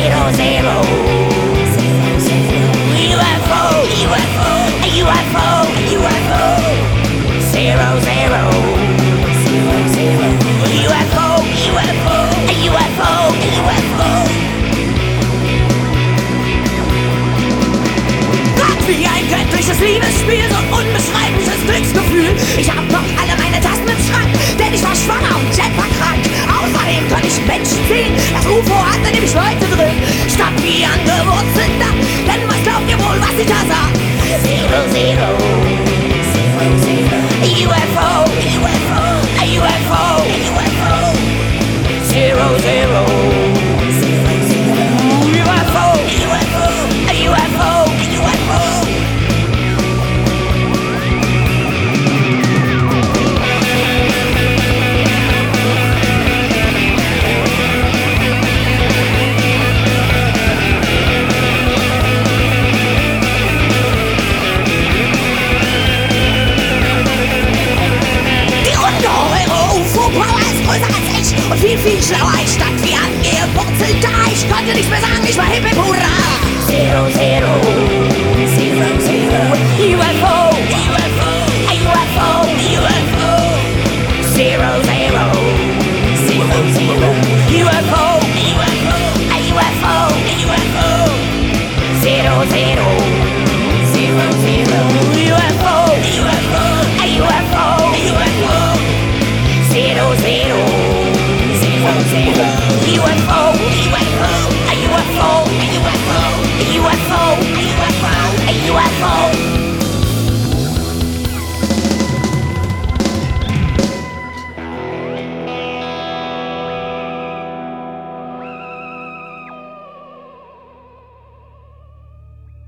zero, zero. UFO, UFO, UFO, UFO. Zero, zero. UFO, UFO, UFO, UFO. Gott, wie ein göttliches Liebesspiel, so ein unbeschreibliches Glücksgefühl. Ich hab noch alle meine Tasten im Schrank, denn ich war schwanger und jetverkrank. Außerdem konnte ich Menschen sehen, das UFO hatte nämlich Leute drin. Statt wie angewurzelt da, denn was glaubt ihr wohl, was ich da sah? Zero, zero. UFO, UFO, UFO, UFO. Zero, zero. UFO, UFO, UFO, UFO. Und viel, viel schlauer. Ich stand wie angewurzelt da. Ich konnte nicht mehr sagen, ich war hip hip hurra.